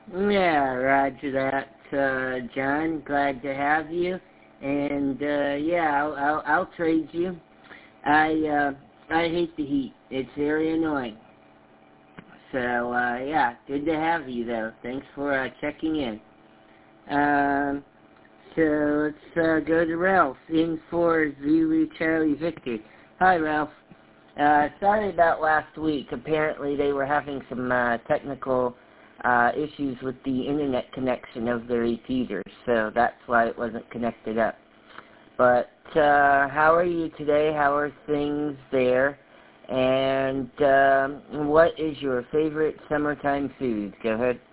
Yeah, roger that, John. Glad to have you. And yeah, I'll trade you. I hate the heat. It's very annoying. So yeah, good to have you though. Thanks for checking in. Um, so let's go to Ralph in for Zulu Charlie Victor. Hi, Ralph. Sorry about last week. Apparently they were having some technical issues with the internet connection of their repeaters, so that's why it wasn't connected up. But how are you today? How are things there? And what is your favorite summertime food? Go ahead.